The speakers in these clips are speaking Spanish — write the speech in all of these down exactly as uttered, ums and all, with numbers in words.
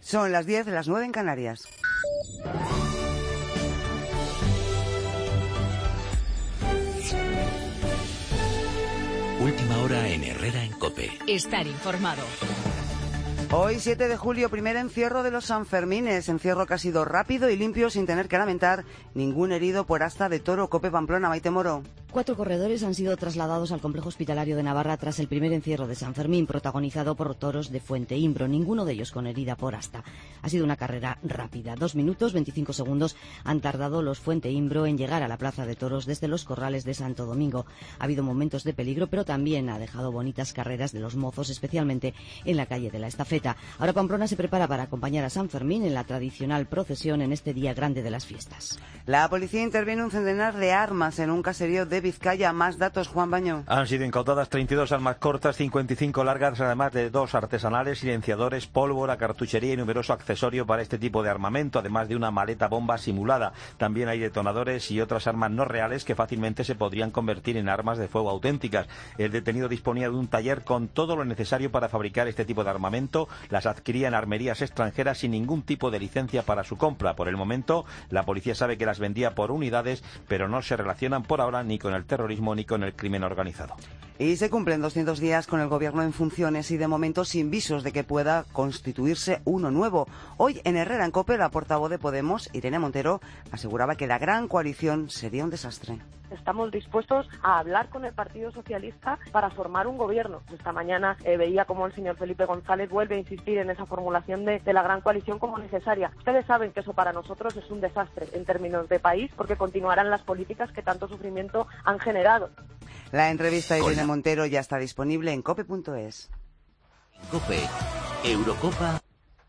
Son las diez, las nueve en Canarias. Última hora en Herrera en COPE. Estar informado. Hoy, siete de julio, primer encierro de los Sanfermines. Encierro que ha sido rápido y limpio sin tener que lamentar ningún herido por asta de toro. COPE Pamplona, Maite Moro. Cuatro corredores han sido trasladados al complejo hospitalario de Navarra tras el primer encierro de San Fermín, protagonizado por toros de Fuente Imbro, ninguno de ellos con herida por asta. Ha sido una carrera rápida. Dos minutos, veinticinco segundos han tardado los Fuente Imbro en llegar a la plaza de toros desde los corrales de Santo Domingo. Ha habido momentos de peligro, pero también ha dejado bonitas carreras de los mozos, especialmente en la calle de la Estafeta. Ahora Pamplona se prepara para acompañar a San Fermín en la tradicional procesión en este día grande de las fiestas. La policía interviene un centenar de armas en un caserío de Vizcaya. Más datos, Juan Baño. Han sido incautadas treinta y dos armas cortas, cincuenta y cinco largas, además de dos artesanales, silenciadores, pólvora, cartuchería y numeroso accesorio para este tipo de armamento, además de una maleta bomba simulada. También hay detonadores y otras armas no reales que fácilmente se podrían convertir en armas de fuego auténticas. El detenido disponía de un taller con todo lo necesario para fabricar este tipo de armamento. Las adquiría en armerías extranjeras sin ningún tipo de licencia para su compra. Por el momento, la policía sabe que las vendía por unidades, pero no se relacionan por ahora ni con el terrorismo ni con el crimen organizado. Y se cumplen doscientos días con el gobierno en funciones y de momento sin visos de que pueda constituirse uno nuevo. Hoy en Herrera en COPE, la portavoz de Podemos, Irene Montero, aseguraba que la gran coalición sería un desastre. Estamos dispuestos a hablar con el Partido Socialista para formar un gobierno. Esta mañana eh, veía cómo el señor Felipe González vuelve a insistir en esa formulación de, de la gran coalición como necesaria. Ustedes saben que eso para nosotros es un desastre en términos de país, porque continuarán las políticas que tanto sufrimiento han generado. La entrevista de Irene Montero ya está disponible en cope punto es. COPE, Eurocopa.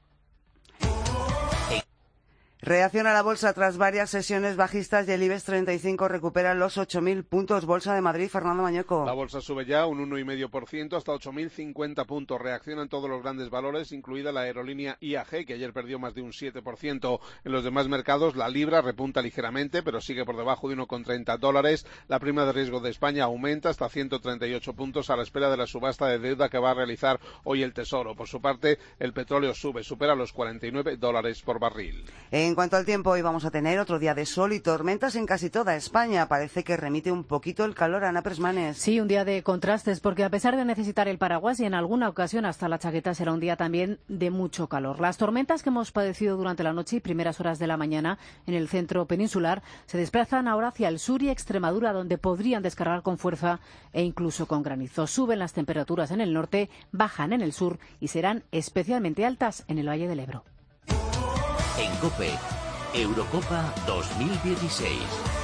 Reacciona la bolsa tras varias sesiones bajistas y el IBEX treinta y cinco recupera los ocho mil puntos. Bolsa de Madrid, Fernando Mañeco. La bolsa sube ya un uno coma cinco por ciento hasta ocho mil cincuenta puntos. Reaccionan todos los grandes valores, incluida la aerolínea I A G, que ayer perdió más de un siete por ciento. En los demás mercados, la libra repunta ligeramente, pero sigue por debajo de uno coma treinta dólares. La prima de riesgo de España aumenta hasta ciento treinta y ocho puntos a la espera de la subasta de deuda que va a realizar hoy el Tesoro. Por su parte, el petróleo sube, supera los cuarenta y nueve dólares por barril. En cuanto al tiempo, hoy vamos a tener otro día de sol y tormentas en casi toda España. Parece que remite un poquito el calor, Ana Presmanes. Sí, un día de contrastes, porque a pesar de necesitar el paraguas y en alguna ocasión hasta la chaqueta, será un día también de mucho calor. Las tormentas que hemos padecido durante la noche y primeras horas de la mañana en el centro peninsular se desplazan ahora hacia el sur y Extremadura, donde podrían descargar con fuerza e incluso con granizo. Suben las temperaturas en el norte, bajan en el sur y serán especialmente altas en el Valle del Ebro. En COPE, Eurocopa dos mil dieciséis.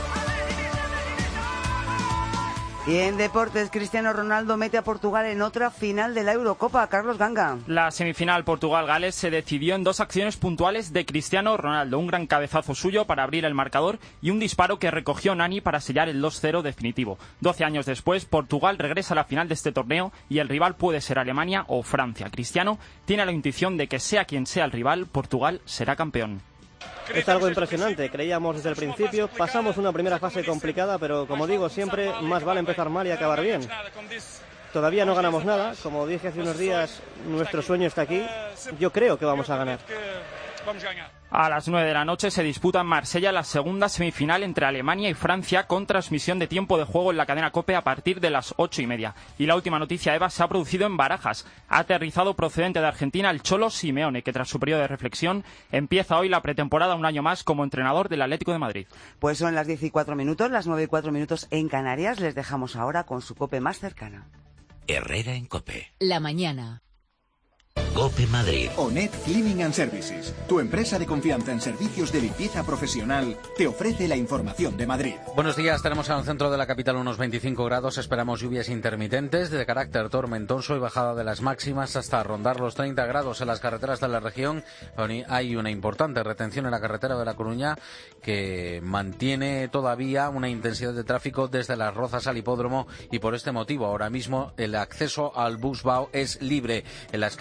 Y en deportes, Cristiano Ronaldo mete a Portugal en otra final de la Eurocopa. Carlos Ganga. La semifinal Portugal-Gales se decidió en dos acciones puntuales de Cristiano Ronaldo. Un gran cabezazo suyo para abrir el marcador y un disparo que recogió Nani para sellar el dos cero definitivo. Doce años después, Portugal regresa a la final de este torneo y el rival puede ser Alemania o Francia. Cristiano tiene la intuición de que sea quien sea el rival, Portugal será campeón. Es algo impresionante, creíamos desde el principio, pasamos una primera fase complicada, pero como digo siempre, más vale empezar mal y acabar bien. Todavía no ganamos nada, como dije hace unos días, nuestro sueño está aquí, yo creo que vamos a ganar. A las nueve de la noche se disputa en Marsella la segunda semifinal entre Alemania y Francia con transmisión de tiempo de juego en la cadena COPE a partir de las ocho y media. Y la última noticia, Eva, se ha producido en Barajas. Ha aterrizado procedente de Argentina el Cholo Simeone, que tras su periodo de reflexión empieza hoy la pretemporada un año más como entrenador del Atlético de Madrid. Pues son las diez y cuatro minutos, las nueve y cuatro minutos en Canarias. Les dejamos ahora con su COPE más cercana. Herrera en COPE. La mañana. COPE Madrid. Onet Cleaning and Services, tu empresa de confianza en servicios de limpieza profesional, te ofrece la información de Madrid. Buenos días, tenemos en el centro de la capital unos veinticinco grados, esperamos lluvias intermitentes de carácter tormentoso y bajada de las máximas hasta rondar los treinta grados en las carreteras de la región. Hay una importante retención en la carretera de La Coruña que mantiene todavía una intensidad de tráfico desde Las Rozas al hipódromo y por este motivo ahora mismo el acceso al Busbao es libre en las calles de la capital.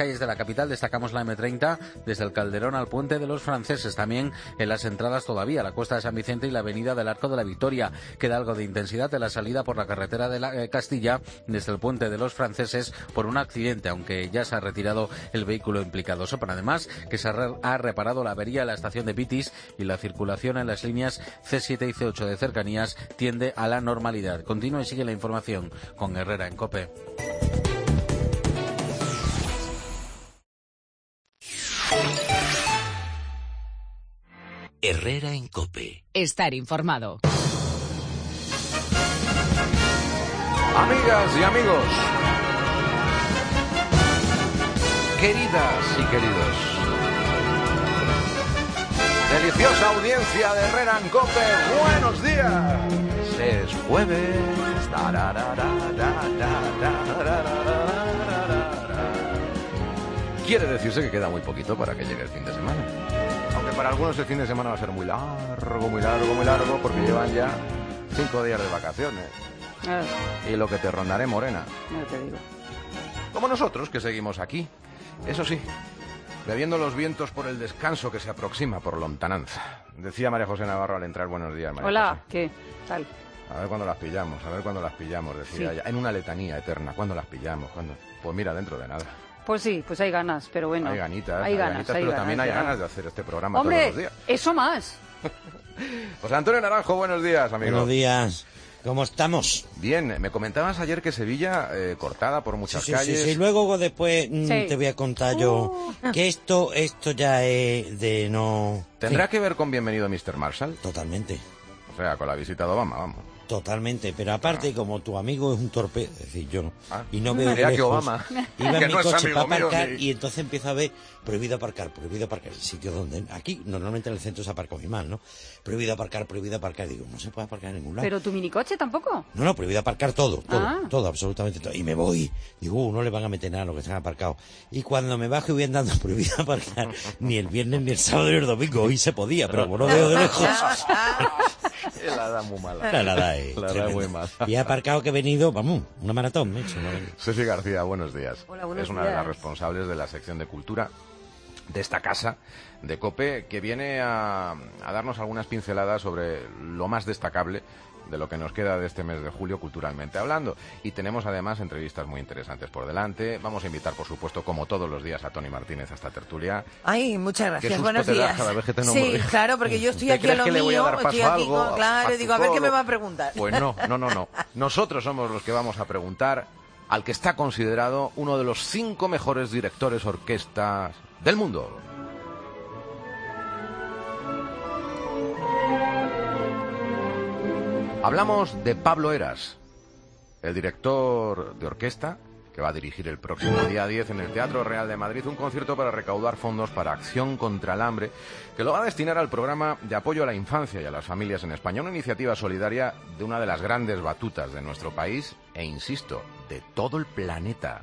capital destacamos la eme treinta desde el Calderón al Puente de los Franceses. También en las entradas todavía la Cuesta de San Vicente y la avenida del Arco de la Victoria. Queda algo de intensidad en la salida por la carretera de la eh, Castilla desde el Puente de los Franceses por un accidente, aunque ya se ha retirado el vehículo implicado. Sepan además que se ha reparado la avería en la estación de Pitis y la circulación en las líneas ce siete y ce ocho de cercanías tiende a la normalidad. Continúa y sigue la información con Herrera en COPE. Herrera en COPE. Estar informado. Amigas y amigos, queridas y queridos, deliciosa audiencia de Herrera en COPE, buenos días. Es jueves. Quiere decirse que queda muy poquito para que llegue el fin de semana. Aunque para algunos el fin de semana va a ser muy largo, muy largo, muy largo, porque llevan ya cinco días de vacaciones. Eh. Y lo que te rondaré, morena. No te digo. Como nosotros, que seguimos aquí. Eso sí, bebiendo los vientos por el descanso que se aproxima por lontananza. Decía María José Navarro al entrar, buenos días, María Hola, José. ¿qué tal? A ver cuándo las pillamos, a ver cuándo las pillamos, decía Sí. ella. En una letanía eterna, ¿cuándo las pillamos? ¿Cuándo? Pues mira, dentro de nada. Pues sí, pues hay ganas, pero bueno. Hay ganitas, hay hay ganas, ganitas, hay pero ganas, también hay ya. ganas de hacer este programa Hombre, todos los días. eso más. José Antonio Naranjo, buenos días, amigo. Buenos días. ¿Cómo estamos? Bien, me comentabas ayer que Sevilla, eh, cortada por muchas Sí, sí, calles... sí, sí. Luego después mm, Sí. te voy a contar yo Uh. que esto esto ya es de no... ¿Tendrá Sí, que ver con Bienvenido mister Marshall? Totalmente, O sea, con la visita de Obama, vamos. totalmente. Pero aparte, como tu amigo es un torpe, es decir, yo no, Ah. y no veo de Diría que lejos, Obama, iba que en mi no es coche amigo para mío, aparcar ni- y entonces empiezo a ver prohibido aparcar, prohibido aparcar, el sitio donde... Aquí, normalmente en el centro se aparca muy mal, ¿no? Prohibido aparcar, prohibido aparcar. Digo, no se puede aparcar en ningún lado. Pero tu minicoche tampoco. No, no, prohibido aparcar todo, todo, Ah. todo, absolutamente todo. Y me voy, digo, uh, no le van a meter nada a lo que se han aparcado. Y cuando me bajo y voy andando prohibido aparcar, ni el viernes, ni el sábado, ni el domingo, hoy se podía, pero como no veo de lejos, La edad muy mala. la edad es La edad tremenda. muy mala. Y he aparcado que he venido, vamos, una maratón, me he hecho, una- Ceci García, buenos días. Hola, buenos es una de las días. responsables de la sección de cultura de esta casa de COPE, que viene a, a darnos algunas pinceladas sobre lo más destacable de lo que nos queda de este mes de julio culturalmente hablando. Y tenemos además entrevistas muy interesantes por delante. Vamos a invitar, por supuesto, como todos los días, a Tony Martínez a esta tertulia. Ay, muchas Qué gracias, susto buenos te das días. cada vez que te nombro. Sí, claro, porque yo estoy ¿Te aquí a crees lo que le voy a mío, dar paso estoy a aquí algo, con- claro, a y tu digo, a ver qué me colo? va a preguntar. Pues no, no, no, no. Nosotros somos los que vamos a preguntar al que está considerado uno de los cinco mejores directores orquestas del mundo. Hablamos de Pablo Heras, el director de orquesta que va a dirigir el próximo día diez en el Teatro Real de Madrid un concierto para recaudar fondos para Acción contra el Hambre, que lo va a destinar al programa de apoyo a la infancia y a las familias en España, una iniciativa solidaria de una de las grandes batutas de nuestro país e, insisto, de todo el planeta.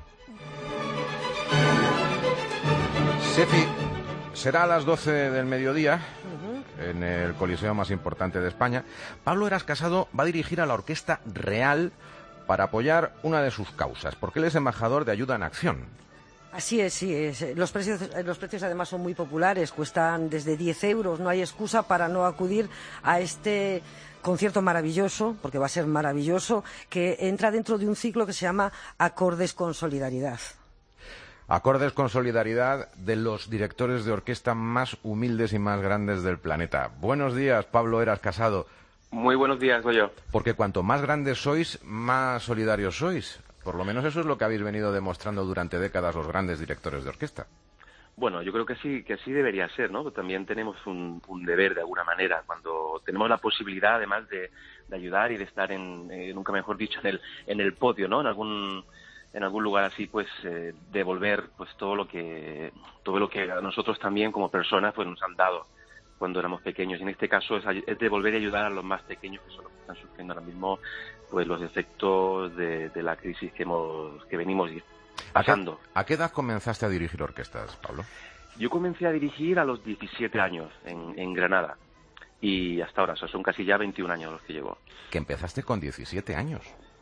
Sefi, será a las doce del mediodía en el coliseo más importante de España. Pablo Heras Casado va a dirigir a la Orquesta Real para apoyar una de sus causas, porque él es embajador de Ayuda en Acción. Así es, sí. Es. Los precios, los precios además son muy populares, cuestan desde diez euros. No hay excusa para no acudir a este concierto maravilloso, porque va a ser maravilloso, que entra dentro de un ciclo que se llama Acordes con Solidaridad. Acordes con solidaridad de los directores de orquesta más humildes y más grandes del planeta. Buenos días, Pablo Heras Casado. Muy buenos días, Goyo. Porque cuanto más grandes sois, más solidarios sois. Por lo menos eso es lo que habéis venido demostrando durante décadas los grandes directores de orquesta. Bueno, yo creo que sí, que así debería ser, ¿no? También tenemos un, un deber de alguna manera cuando tenemos la posibilidad, además de, de ayudar y de estar en, eh, nunca mejor dicho, en el, en el podio, ¿no? En algún en algún lugar así, pues eh, devolver pues todo lo que todo lo que a nosotros también como personas pues nos han dado cuando éramos pequeños. Y en este caso es, es devolver y ayudar a los más pequeños, que son los que están sufriendo ahora mismo pues los efectos de, de la crisis que hemos que venimos pasando. ¿A qué, ¿A qué edad comenzaste a dirigir orquestas, Pablo? Yo comencé a dirigir a los diecisiete años en, en Granada y hasta ahora, o sea, son casi ya veintiún años los que llevo. Que empezaste con diecisiete años.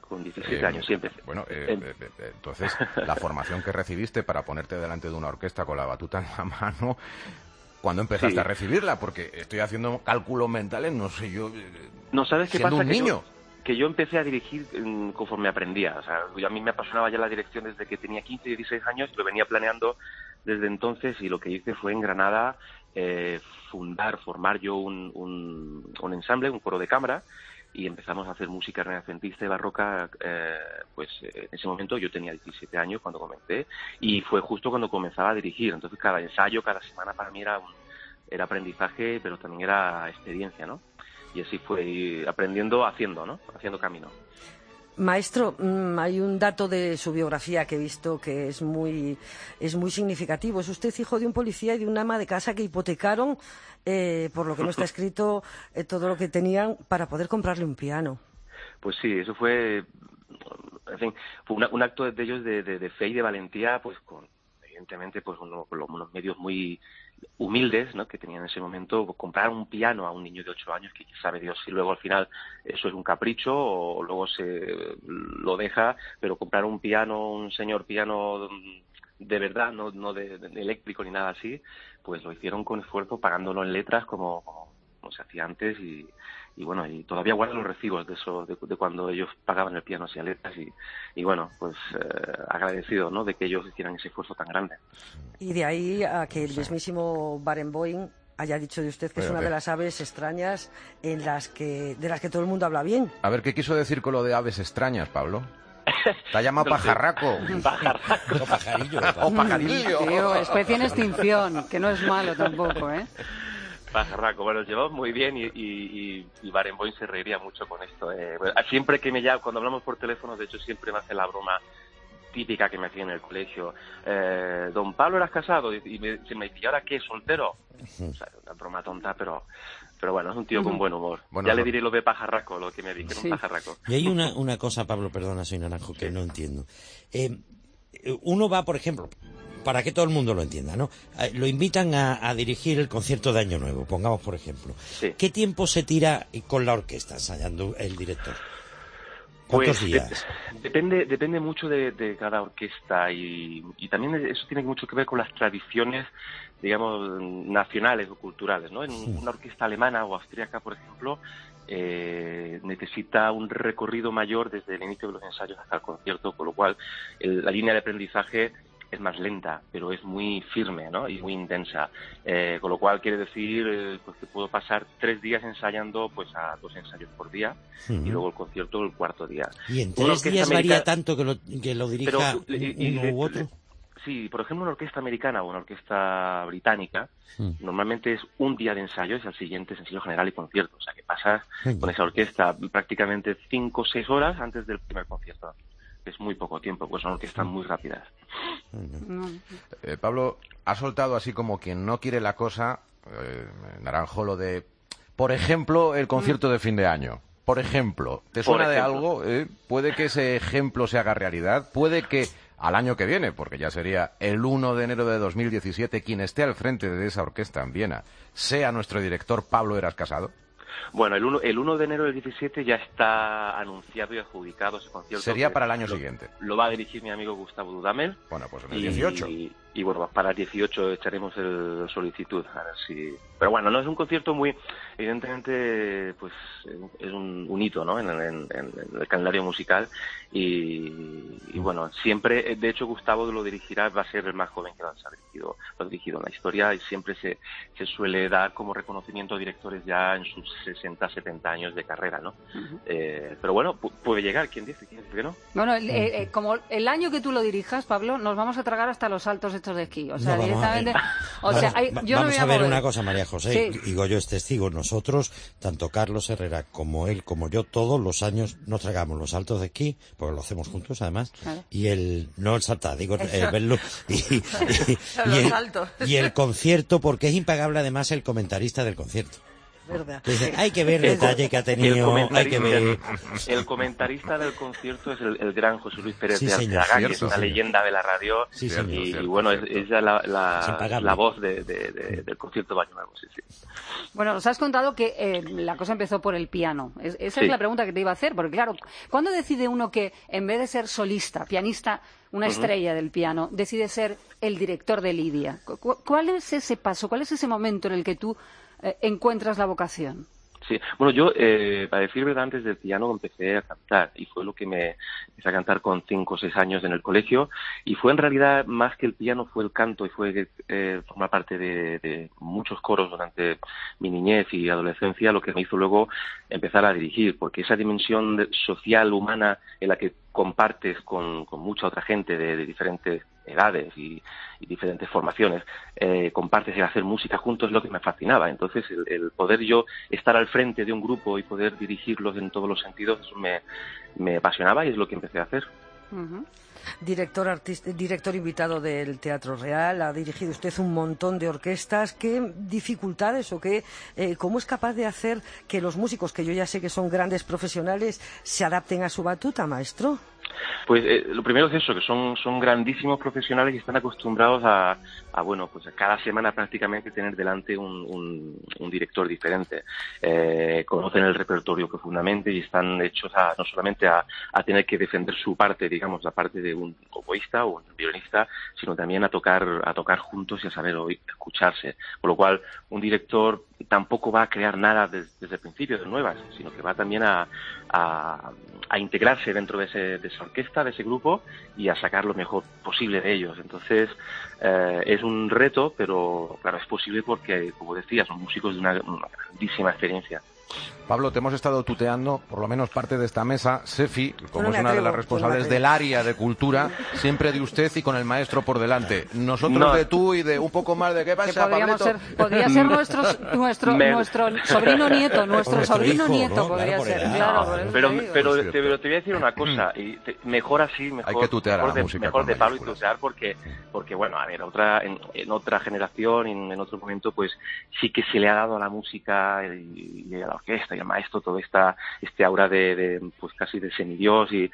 con diecisiete Eh, años, sí empecé. Bueno, eh, En- eh, eh, entonces, la formación que recibiste para ponerte delante de una orquesta con la batuta en la mano, ¿cuándo empezaste Sí. a recibirla? Porque estoy haciendo cálculos mentales, no sé yo, eh, No, ¿sabes qué siendo pasa? un Que niño. yo, que yo empecé a dirigir mm, conforme aprendía. O sea, yo- a mí me apasionaba ya la dirección desde que tenía quince, dieciséis años, lo venía planeando desde entonces, y lo que hice fue en Granada eh, fundar, formar yo un, un, un ensamble, un coro de cámara, y empezamos a hacer música renacentista y barroca. Eh, pues eh, en ese momento yo tenía diecisiete años cuando comencé, y fue justo cuando comenzaba a dirigir. Entonces cada ensayo, cada semana para mí era un, era aprendizaje, pero también era experiencia, ¿no? Y así fue, y aprendiendo haciendo, ¿no? Haciendo camino. Maestro, mm, hay un dato de su biografía que he visto que es muy, es muy significativo. Es usted hijo de un policía y de una ama de casa que hipotecaron, eh, por lo que no está escrito, eh, todo lo que tenían para poder comprarle un piano. Pues sí, eso fue, en fin, fue una- un acto de ellos de, de, de fe y de valentía, pues con, evidentemente, pues uno- con los- unos medios muy humildes, ¿no?, que tenían en ese momento. Comprar un piano a un niño de ocho años, que sabe Dios si luego al final eso es un capricho o luego se lo deja, pero comprar un piano, un señor piano de verdad, no, no de, de eléctrico ni nada así, pues lo hicieron con esfuerzo, pagándolo en letras como, como, como se hacía antes, y, y bueno, y todavía guardo los recibos de eso, de, de cuando ellos pagaban el piano así a letras, y, y bueno, pues eh, agradecido, ¿no?, de que ellos hicieran ese esfuerzo tan grande. Y de ahí a que el mismísimo Barenboim haya dicho de usted que es Pero, una ¿qué? de las aves extrañas en las que, de las que todo el mundo habla bien. A ver, ¿qué quiso decir con lo de aves extrañas, Pablo? ¿Te ha llamado No sé. pajarraco? Pajarraco. O pajarillo. O pajarillo. Tío, especie en extinción, que no es malo tampoco, ¿eh? Pajarraco, bueno, nos llevamos muy bien, y, y, y, y Barenboim se reiría mucho con esto. Eh. Bueno, siempre que me llama, cuando hablamos por teléfono, de hecho siempre me hace la broma típica que me hacía en el colegio. Eh, Don Pablo, ¿eras casado? Y, y me, se me dice, ¿y ahora qué? ¿Soltero? O sea, una broma tonta, pero pero bueno, es un tío con buen humor. Bueno, ya le no- diré lo de pajarraco, lo que me dijeron, Sí. pajarraco. Y hay una, una cosa, Pablo, perdona, soy naranjo, que no entiendo. Eh, uno va, por ejemplo, para que todo el mundo lo entienda, ¿no? Eh, Lo invitan a, a dirigir el concierto de Año Nuevo, pongamos por ejemplo. Sí. ¿Qué tiempo se tira con la orquesta ensayando el director? ¿Cuántos Pues, días? de- depende, depende mucho de, de cada orquesta, y, y también eso tiene mucho que ver con las tradiciones, digamos, nacionales o culturales, ¿no? En una orquesta alemana o austríaca, por ejemplo, eh, necesita un recorrido mayor desde el inicio de los ensayos hasta el concierto, con lo cual el- la línea de aprendizaje es más lenta, pero es muy firme, ¿no?, y muy intensa. Eh, con lo cual quiere decir eh, pues que puedo pasar tres días ensayando pues a dos ensayos por día, Ujú. y luego el concierto el cuarto día. ¿Y en Una tres orquesta días varía americana- tanto que lo, que lo dirija Pero, y- y- uno y- u otro? Sí, por ejemplo, una orquesta americana o una orquesta británica, Mm. normalmente es un día de ensayos y al siguiente es ensayo general y concierto. O sea, que pasas Venga. con esa orquesta prácticamente cinco o seis horas antes del primer concierto. Es muy poco tiempo, pues son orquestas muy rápidas. Eh, Pablo, ha soltado así como quien no quiere la cosa, eh, Naranjo, lo de, por ejemplo, el concierto de fin de año. Por ejemplo, ¿te Por suena de ejemplo. algo? Eh, ¿Puede que ese ejemplo se haga realidad? ¿Puede que al año que viene, porque ya sería el uno de enero de dos mil diecisiete, quien esté al frente de esa orquesta en Viena, sea nuestro director Pablo Eras Casado? Bueno, el uno, el uno de enero del diecisiete ya está anunciado y adjudicado ese concierto. Sería que para el año lo- siguiente. Lo va a dirigir mi amigo Gustavo Dudamel. Bueno, pues en el Y- dieciocho. Y, y bueno, para el dieciocho echaremos el solicitud. A ver si... Pero bueno, no es un concierto muy... Evidentemente, pues es un, un hito, ¿no?, en, el- en- en el calendario musical. Y, y bueno, siempre, de hecho, Gustavo lo dirigirá, va a ser el más joven que lo ha dirigido, lo ha dirigido en la historia, y siempre se, se suele dar como reconocimiento a directores ya en sus sesenta, setenta años de carrera, ¿no? Eh, pero bueno, pu- puede llegar, ¿quién dice? ¿Quién dice que no? Bueno, el- eh, eh, como el año que tú lo dirijas, Pablo, nos vamos a tragar hasta los saltos estos de esquí. O sea, No, vamos a ver. directamente... O sea, Vamos- hay- va- yo no vamos me a voy ver mover. una cosa, María José, Sí. y Goyo es testigo. Nosotros, tanto Carlos Herrera como él, como yo, todos los años nos tragamos los saltos de esquí, porque lo hacemos juntos además, Claro. y el, no el saltar, digo, Eso. el verlo, y, y- y Los el, saltos. y el concierto, porque es impagable además el comentarista del concierto. verdad. Entonces, hay que ver el detalle que ha tenido, hay que ver... El comentarista del concierto es el, el gran José Luis Pérez Sí, de señor, Arteaga, que cierto, es una señor. leyenda de la radio, Sí, y, señor, y cierto, bueno, es, cierto. es ya la, la, impagable. la voz de, de, de, del concierto de Año Nuevo, sí, sí. Bueno, nos has contado que eh, la cosa empezó por el piano. Es- esa Sí. es la pregunta que te iba a hacer, porque claro, ¿cuándo decide uno que en vez de ser solista, pianista, una Ujú. estrella del piano, decide ser el director de Lidia? Cu- cu- ¿Cuál es ese paso, cuál es ese momento en el que tú eh, encuentras la vocación? Sí, bueno, yo, eh, para decir verdad, antes del piano empecé a cantar y fue lo que me empecé a cantar con cinco o seis años en el colegio y fue en realidad más que el piano, fue el canto y fue eh, formar parte de, de muchos coros durante mi niñez y adolescencia lo que me hizo luego empezar a dirigir, porque esa dimensión de- social, humana, en la que compartes con, con mucha otra gente de, de diferentes edades y, y diferentes formaciones, eh, compartes el hacer música juntos es lo que me fascinaba. Entonces, el, el poder yo estar al frente de un grupo y poder dirigirlos en todos los sentidos, eso me, me apasionaba y es lo que empecé a hacer. Ujú. Director, artista, director invitado del Teatro Real, ha dirigido usted un montón de orquestas. ¿Qué dificultades o qué, eh, cómo es capaz de hacer que los músicos, que yo ya sé que son grandes profesionales, se adapten a su batuta, maestro? Pues eh, lo primero es eso, que son, son grandísimos profesionales y están acostumbrados a, a bueno, pues a cada semana prácticamente tener delante un, un, un director diferente. Eh, conocen el repertorio profundamente y están hechos a, no solamente a, a tener que defender su parte, digamos, la parte de un oboísta o un violinista, sino también a tocar, a tocar juntos y a saber oír, escucharse. Con lo cual, un director tampoco va a crear nada desde, desde el principio de nuevas, sino que va también a, a, a integrarse dentro de, ese, de esa orquesta, de ese grupo, y a sacar lo mejor posible de ellos. Entonces, eh, es un reto, pero claro, es posible porque, como decía, son músicos de una, una grandísima experiencia. Pablo, te hemos estado tuteando, por lo menos parte de esta mesa. Sefi, como No me es una atrevo, de las no responsables me del área de cultura, siempre de usted y con el maestro por delante. Nosotros No. de tú y de un poco más de qué Que pasa, podríamos Pablito. ser, podría ser nuestro, nuestro, Me- nuestro sobrino nieto, nuestro Nuestro sobrino hijo, nieto ¿no? podría Claro, por ser, edad. claro. por eso Pero, te digo. pero, te, pero te voy a decir una cosa, y te- mejor así, mejor, Hay que tutear a mejor la de, música mejor con de Pablo y mayúsculas. tutear porque, porque bueno, a ver, otra, en, en otra generación, en, en otro momento, pues sí que se le ha dado a la música y, y a la orquesta y al maestro todo esta, este aura de, de, pues casi de semidios y,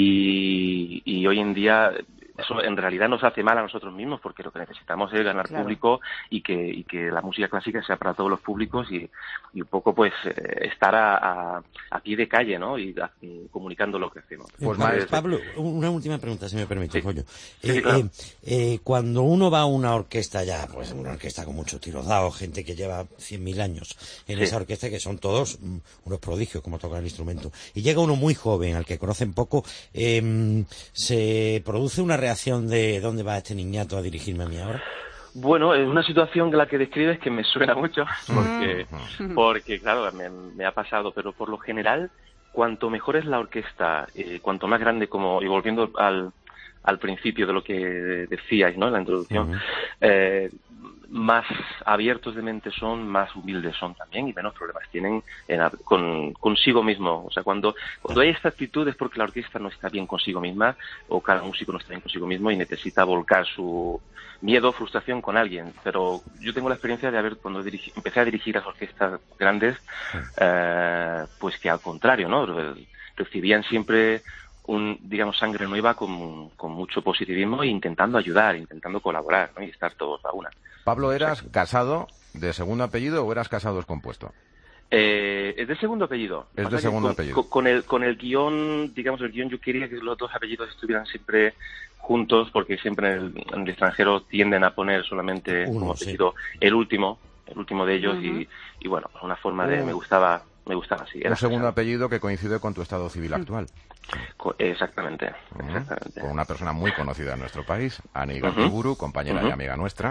y, y hoy en día eso en realidad nos hace mal a nosotros mismos porque lo que necesitamos es ganar Claro. público y que, y que la música clásica sea para todos los públicos y, y un poco pues eh, estar a, a, a pie de calle, ¿no? Y, a- y comunicando lo que hacemos. Pues Entonces, Pablo, una última pregunta, si me permite, Follo. Sí, sí, Eh, claro. eh, eh, cuando uno va a una orquesta ya, pues una orquesta con mucho tiro dado, gente que lleva cien mil años en Sí. esa orquesta, que son todos mm, unos prodigios como tocan el instrumento, y llega uno muy joven, al que conocen poco, eh, se produce una reacción de ¿dónde va este niñato a dirigirme a mí ahora? Bueno, es una situación que la que describes que me suena mucho, porque, porque claro, me, me ha pasado, pero por lo general, cuanto mejor es la orquesta, eh, cuanto más grande, como y volviendo al, al principio de lo que decíais, ¿no?, en la introducción, eh, más abiertos de mente son, más humildes son también y menos problemas tienen en, hab- con consigo mismo. O sea, cuando, cuando hay esta actitud es porque la orquesta no está bien consigo misma o cada músico no está bien consigo mismo y necesita volcar su miedo, frustración con alguien. Pero yo tengo la experiencia de haber, cuando dirigi- empecé a dirigir las orquestas grandes, eh, pues que al contrario, ¿no? Re- recibían siempre un, digamos, sangre nueva con, con mucho positivismo e intentando ayudar, intentando colaborar, ¿no? Y estar todos a una. Pablo, ¿eras casado de segundo apellido o eras casado descompuesto? Eh, es de segundo apellido. Es de Pasa que segundo con, apellido. Con, con el, con el guión, digamos, el guión yo quería que los dos apellidos estuvieran siempre juntos porque siempre en el, en el extranjero tienden a poner solamente Uno, como sí. apellido el último, el último de ellos Ujú. y, y bueno, pues una forma de, Uh. me gustaba, me gustaba así. Era Un segundo apellido que coincide con tu estado civil actual. co- exactamente, Ujú. exactamente. Con una persona muy conocida en nuestro país, Ani Ujú. Gartiburu, compañera Ujú. y amiga nuestra,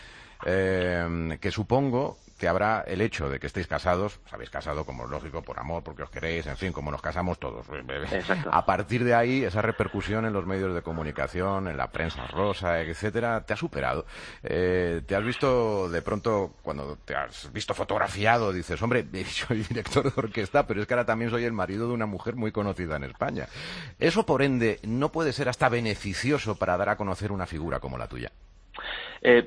eh, que supongo que habrá el hecho de que estéis casados, os habéis casado como es lógico, por amor, porque os queréis, en fin, como nos casamos todos. Exacto. A partir de ahí, esa repercusión en los medios de comunicación, en la prensa rosa, etcétera, te ha superado. Eh, te has visto de pronto, cuando te has visto fotografiado, dices, hombre, soy director de orquesta, pero es que ahora también soy el marido de una mujer muy conocida en España. Eso, por ende, no puede ser hasta beneficioso para dar a conocer una figura como la tuya. Eh,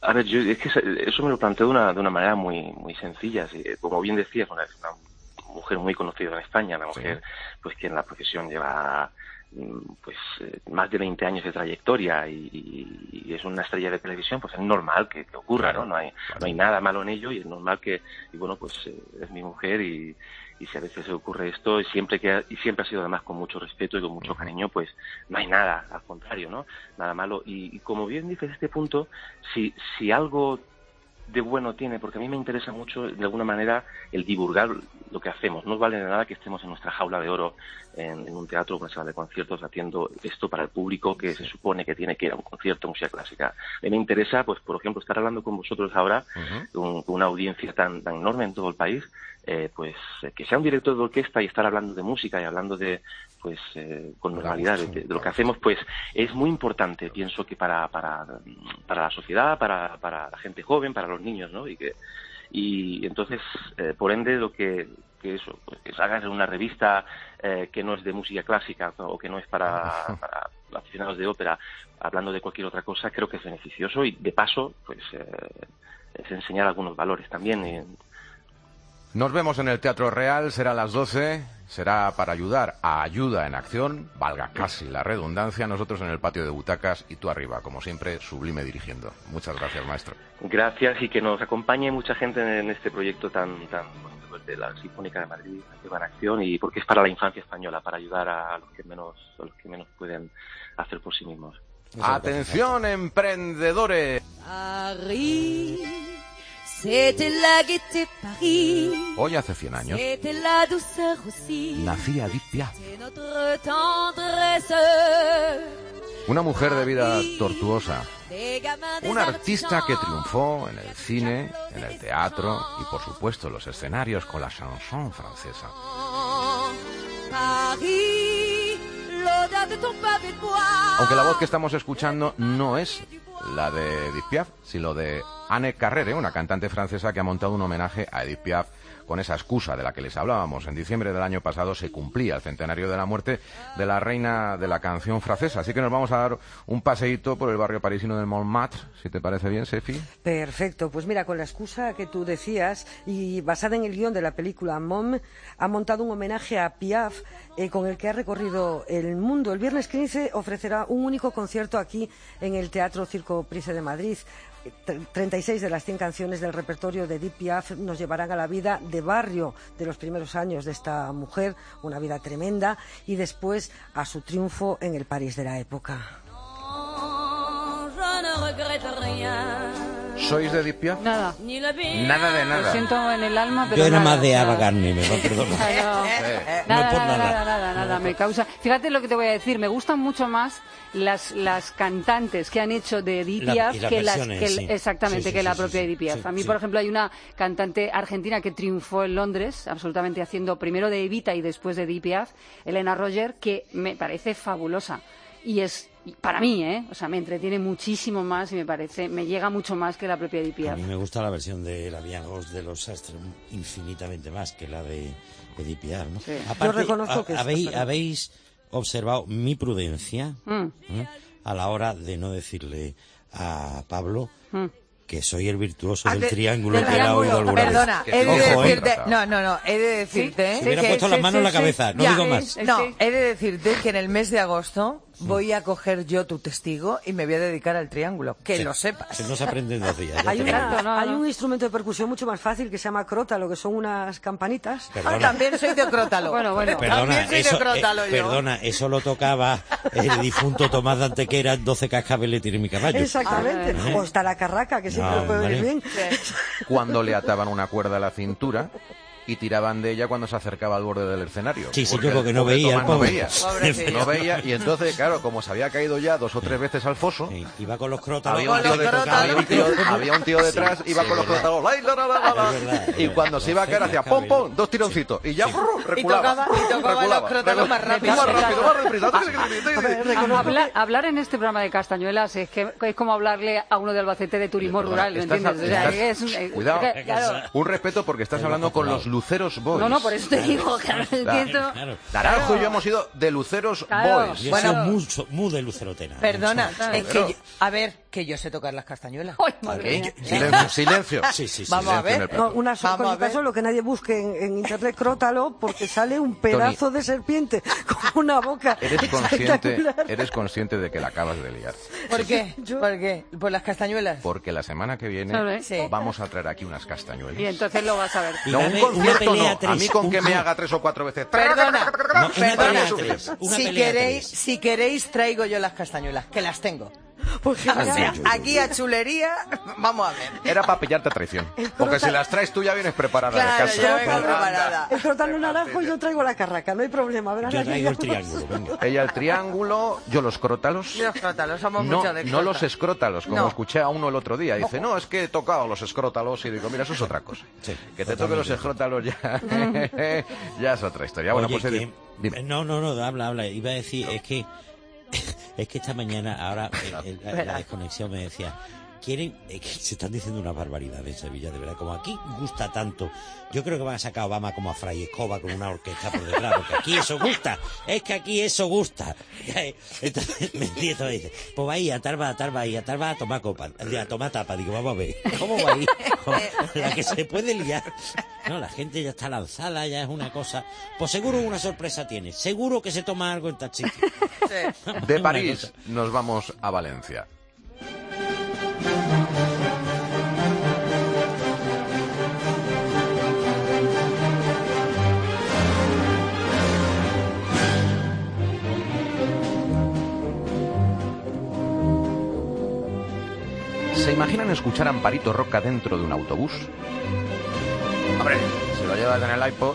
A ver, yo es que eso me lo planteo de una, de una manera muy muy sencilla. Como bien decías, una, una mujer muy conocida en España, una mujer sí. pues que en la profesión lleva pues eh, más de veinte años de trayectoria y, y, y es una estrella de televisión, pues es normal que, que ocurra, ¿no? No hay, no hay nada malo en ello y es normal que, y bueno, pues eh, es mi mujer y, y si a veces se ocurre esto y siempre que y siempre ha sido además con mucho respeto y con mucho cariño, pues no hay nada, al contrario, ¿no? Nada malo. Y, y como bien dices este punto, si, si algo de bueno tiene, porque a mí me interesa mucho de alguna manera el divulgar lo que hacemos. No vale de nada que estemos en nuestra jaula de oro en, en un teatro, una sala de conciertos, haciendo esto para el público que se supone que tiene que ir a un concierto de música clásica. A mí me interesa, pues por ejemplo, estar hablando con vosotros ahora, uh-huh. con, con una audiencia tan, tan enorme en todo el país, eh, pues eh, que sea un director de orquesta y estar hablando de música y hablando de, pues eh, con normalidad de, de lo que hacemos, pues es muy importante, pienso que para para para la sociedad, para para la gente joven, para los niños, ¿no? Y que y entonces eh, por ende lo que que eso pues, que hagas en una revista eh, que no es de música clásica o que no es para, para aficionados de ópera, hablando de cualquier otra cosa, creo que es beneficioso y de paso pues eh, es enseñar algunos valores también. Y, nos vemos en el Teatro Real, será a las doce, será para ayudar a Ayuda en Acción, valga casi la redundancia, nosotros en el patio de butacas y tú arriba, como siempre, sublime dirigiendo. Muchas gracias, maestro. Gracias y que nos acompañe mucha gente en este proyecto tan tan bueno, de la Sinfónica de Madrid, Ayuda en Acción, y porque es para la infancia española, para ayudar a los que menos, a los que menos pueden hacer por sí mismos. ¡Atención, emprendedores! Paris. C'était la gaieté Paris. Hoy hace cien años C'était la douceur aussi. nacía Edith Piaf, Notre tendresse. una mujer de vida tortuosa, una artista que triunfó en el cine, en el teatro y por supuesto en los escenarios con la chanson francesa. Paris, l'odeur de ton pavé de bois. Aunque la voz que estamos escuchando no es la de Edith Piaf, sino de Anne Carrère, una cantante francesa que ha montado un homenaje a Edith Piaf con esa excusa de la que les hablábamos. En diciembre del año pasado se cumplía el centenario de la muerte de la reina de la canción francesa. Así que nos vamos a dar un paseíto por el barrio parisino del Montmartre, si te parece bien, Sefi. Perfecto. Pues mira, con la excusa que tú decías y basada en el guión de la película Mom, ha montado un homenaje a Piaf eh, con el que ha recorrido el mundo. El viernes quince ofrecerá un único concierto aquí en el Teatro Circo Price de Madrid. treinta y seis de las cien canciones del repertorio de Edith Piaf nos llevarán a la vida de barrio de los primeros años de esta mujer, una vida tremenda, y después a su triunfo en el París de la época. ¿Sois de Edith Piaf? Nada. Nada de nada. Lo siento en el alma, pero yo era nada, más de Ava nada. Gardner, me va a perdonar. No, no nada, por nada, nada. nada, nada, nada, me causa. Fíjate lo que te voy a decir, me gustan mucho más las las cantantes que han hecho de Edith La- Piaf y las que las versiones, que sí. exactamente Sí, sí, que sí, la sí, propia sí. Edith Piaf. Sí, A mí, sí. por ejemplo, hay una cantante argentina que triunfó en Londres, absolutamente haciendo primero de Evita y después de Edith Piaf, Elena Roger, que me parece fabulosa. Y es para mí, ¿eh? O sea, me entretiene muchísimo más y me parece, me llega mucho más que la propia Edith A Piaf. mí me gusta la versión de La Viagos de los Sastres infinitamente más que la de Edith Piaf, ¿no? Sí. Aparte, Yo reconozco a- que es- habéis, perdón. habéis observado mi prudencia Mm, ¿eh? a la hora de no decirle a Pablo mm. que soy el virtuoso Ah, del de- triángulo del que era oído triángulo. alguna Perdona, vez. he de Ojo, ¿eh? decirte, no, no, no, he de decirte Si hubiera que- puesto las manos en la cabeza, no Ya, digo más. No, he de decirte que en el mes de agosto voy a coger yo tu testigo y me voy a dedicar al triángulo, que Sí. lo sepas. Que no se aprende en dos días. ya Hay, te un, lo digo. hay un instrumento de percusión mucho más fácil que se llama crótalo, que son unas campanitas. Perdona. Ah, también soy de crótalo. Bueno, bueno. Perdona, También soy eso, de crótalo eh, yo. perdona, eso lo tocaba el difunto Tomás de Antequera en doce cascabeles tiene mi caballo. Exactamente. Ah, O está la carraca, que siempre No, lo puede oír vale. bien. Cuando le ataban una cuerda a la cintura y tiraban de ella cuando se acercaba al borde del escenario. Sí, sí, Porque yo porque el no pobre veía, Tomás el no pobre. veía. Pobrecillo. No veía, y entonces, claro, como se había caído ya dos o tres veces al foso, Sí, iba con los crótalos. había un, Con tío los de- crótalos. había un tío, había un tío detrás, Sí, iba sí, con los verdad. crótalos, ¡ay, la, la, la, la, la! Es verdad, es y verdad. cuando se iba a caer hacía pom, pom, dos tironcitos, y ya brrr, reculaba. tocaba- y tocaba reculaba, los crótalos más rápido. Más rápido, más rápido. A- hablar, hablar en este programa de Castañuelas es que es como hablarle a uno de Albacete de turismo Perdona, rural, ¿me estás- entiendes? O sea, estás- que es un- eh, cuidado. que- claro. Un respeto porque estás hablando con los Luceros Boys. No, no, por eso te digo, claro, entiendo. Claro. Naranjo y yo hemos ido de Luceros Claro. Boys. Yo Bueno. soy muy, so- muy de lucerotena. Perdona, Claro. es que, yo- a ver, Que yo sé tocar las castañuelas. ¡Ay, madre mía! Silencio, silencio. Sí, sí, sí. Vamos a ver. No, una so- Vamos a cosita ver. solo que nadie busque en, en internet crótalo porque sale un pedazo de serpiente con una boca Eres consciente, espectacular. eres consciente de que la acabas de liar. ¿Por qué? ¿Por qué? ¿Por las castañuelas? Porque la semana que viene ¿Sabe? Sí. vamos a traer aquí unas castañuelas. Y entonces lo vas a ver. Y No, un dame una concierto pelea no. tres, A mí con un- que me no. haga tres o cuatro veces. Perdona, No, una perdona. pelea tres, una Si pelea queréis, tres. si queréis traigo yo las castañuelas, que las tengo. Pues O sea, genial. aquí a chulería, vamos a ver. Era para pillarte a traición. Porque si las traes tú ya vienes preparada Claro, de casa. ya vengo Anda. preparada. El crótalo naranjo y yo traigo la carraca, no hay problema. Verás Yo aquí traigo el ya- triángulo, venga. Ella el triángulo, yo los crótalos. Los crótalos, somos No, mucho de no los crótalos. escrótalos, como No. escuché a uno el otro día. Dice, no, es que he tocado los escrótalos. Y digo, mira, eso es otra cosa. Sí, Que te toque los escrótalos ya, ya es otra historia. Bueno, Oye, pues que- Edi, dime. No, no, no, habla, habla. Iba a decir, es que es que esta mañana, ahora, en, en la, la desconexión me decía, quieren, es que se están diciendo una barbaridad en Sevilla, de verdad, como aquí gusta tanto. Yo creo que van a sacar a Obama como a Fray Escoba con una orquesta por detrás, porque aquí eso gusta, es que aquí eso gusta. Entonces me entiendo, dice, pues va ahí a tal va, a tal va, y a tal va a tomar copa, a tomar tapa. Digo, vamos a ver, ¿cómo va ahí? La que se puede liar. No, la gente ya está lanzada, ya es una cosa. Pues seguro una sorpresa tiene, seguro que se toma algo en taxi. De París nos vamos a Valencia. ¿Se imaginan escuchar a Amparito Roca dentro de un autobús? Hombre, si lo llevas en el iPod,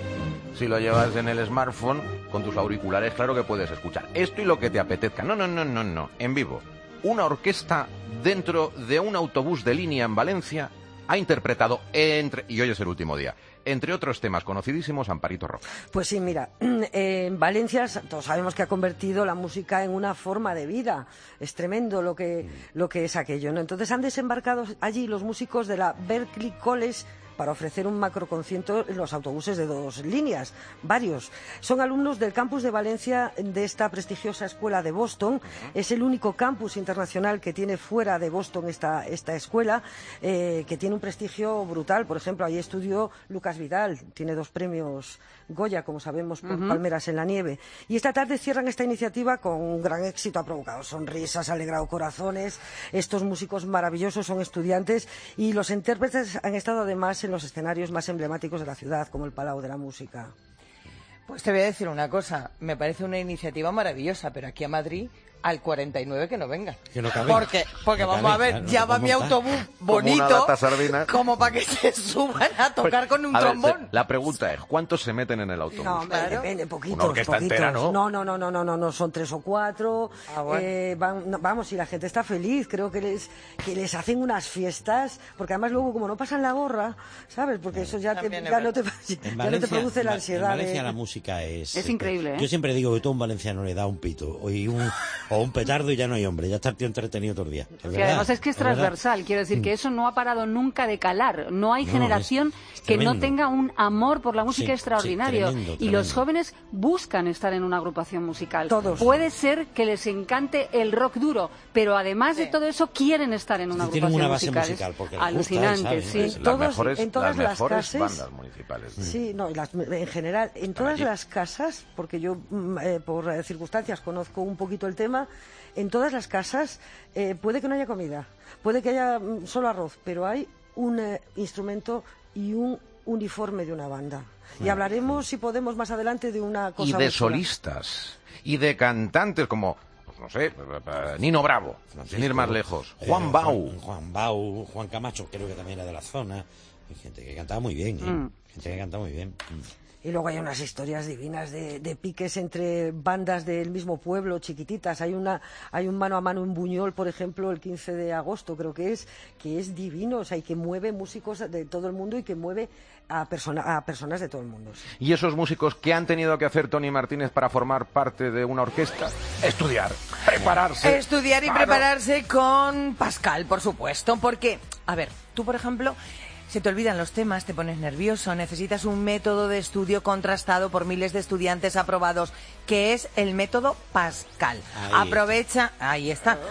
si lo llevas en el smartphone, con tus auriculares, claro que puedes escuchar esto y lo que te apetezca. No, no, no, no, no, en vivo. Una orquesta dentro de un autobús de línea en Valencia ha interpretado entre, y hoy es el último día, entre otros temas conocidísimos, Amparito Roca. Pues sí, mira, en Valencia todos sabemos que ha convertido la música en una forma de vida. Es tremendo lo que, lo que es aquello, ¿no? Entonces han desembarcado allí los músicos de la Berklee College para ofrecer un macroconcierto en los autobuses de dos líneas, varios. Son alumnos del campus de Valencia de esta prestigiosa escuela de Boston. Es el único campus internacional que tiene fuera de Boston esta, esta escuela, eh, que tiene un prestigio brutal. Por ejemplo, ahí estudió Lucas Vidal, tiene dos premios Goya, como sabemos, por Ujú. Palmeras en la nieve. Y esta tarde cierran esta iniciativa con un gran éxito, ha provocado sonrisas, ha alegrado corazones. Estos músicos maravillosos son estudiantes y los intérpretes han estado además en los escenarios más emblemáticos de la ciudad, como el Palau de la Música. Pues te voy a decir una cosa, me parece una iniciativa maravillosa, pero aquí a Madrid al cuarenta y nueve que no venga. Que no cabe. Porque, porque No vamos cabe, a ver, claro, ya no va mi podemos montar. autobús Como una bonito, lata sardina. como para que se suban a tocar con un Pues, A ver, trombón. la pregunta es, ¿cuántos se meten en el autobús? No, hombre, depende, poquitos, Una orquesta poquitos. entera, ¿no? No, no, no, no, no, no, no, son tres o cuatro. Ah, bueno. eh, van- no, vamos, y la gente está feliz, creo que les, que les hacen unas fiestas, porque además luego como no pasan la gorra, ¿sabes? Porque eso ya, te, También es ya, no, te, En ya no te Valencia, produce la en ansiedad. Valencia de- la música es... Es increíble, ¿eh? Yo siempre digo que todo un valenciano le da un pito o, y un, o un petardo y ya no hay hombre, ya está el tío entretenido todo el día. Es Que verdad, además es que es verdad. transversal, quiero decir que eso no ha parado nunca de calar. No hay No, generación es- es que no tremendo. tenga un amor por la música Sí, extraordinario. sí, tremendo, Y los tremendo. jóvenes buscan estar en una agrupación musical. Todos. Puede ser que les encante el rock duro, pero además de todo eso quieren estar en una Sí, tienen agrupación una base musical. musical, Es porque les gusta, alucinante, ¿sabes? sí. Es En Las todos- mejores, en todas las las mejores clases- bandas municipales. Sí, no, y las- en general, en todas allí. las casas, porque yo mm, eh, por eh, circunstancias conozco un poquito el tema, en todas las casas eh, puede que no haya comida, puede que haya mm, solo arroz, pero hay un eh, instrumento y un uniforme de una banda. Y hablaremos, si podemos, más adelante de una cosa Y de muy chula. solistas, y de cantantes como, pues no sé, Nino Bravo, sin ir más lejos, Eh, Juan Bau. Juan, Juan Bau, Juan Camacho, creo que también era de la zona. Hay gente que cantaba muy bien, ¿eh? Mm. Gente que canta muy bien. Mm. Y luego hay unas historias divinas de, de piques entre bandas del mismo pueblo, chiquititas. Hay una, hay un mano a mano en Buñol, por ejemplo, el quince de agosto, creo que es, que es divino, o sea, y que mueve músicos de todo el mundo y que mueve a, persona, a personas de todo el mundo. sí. Y esos músicos que han tenido que hacer Tony Martínez para formar parte de una orquesta, estudiar, prepararse. Estudiar y Claro. prepararse con Pascal, por supuesto, porque, a ver, tú, por ejemplo, se te olvidan los temas, te pones nervioso, necesitas un método de estudio contrastado por miles de estudiantes aprobados, que es el método Pascal. Ahí Aprovecha, ahí está.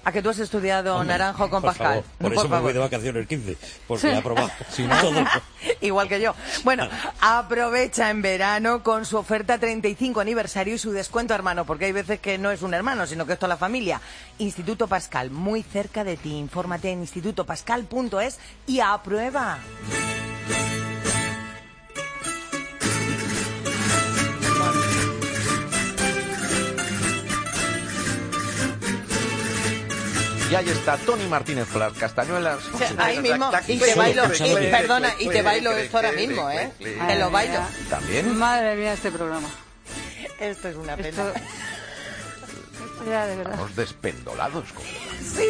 ¿A que tú has estudiado, Hombre, Naranjo, con por Pascal? favor, por No, eso por me favor. voy de vacaciones el quince, porque he aprobado. Si no, todo. Igual que yo. Bueno, aprovecha en verano con su oferta treinta y cinco aniversario y su descuento hermano, porque hay veces que no es un hermano, sino que es toda la familia. Instituto Pascal, muy cerca de ti. Infórmate en instituto pascal punto es y aprueba. Y ahí está Tony Martínez con las castañuelas. O sea, ahí mismo, y te bailo, y, perdona, y te bailo esto ahora mismo, ¿eh? Te lo bailo. ¿También? Madre mía, este programa. Esto es una pena. Esto... Esto ya, de verdad. Estamos despendolados. Sí,